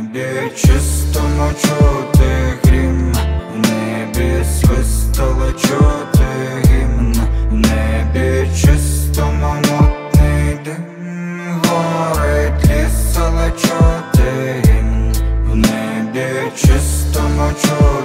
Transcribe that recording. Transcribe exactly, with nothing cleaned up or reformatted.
небі чистому чути грім, в небі свистало чути гімн, в небі чистому мутний дим, горить ліс, але чути гімн, в небі чистому чути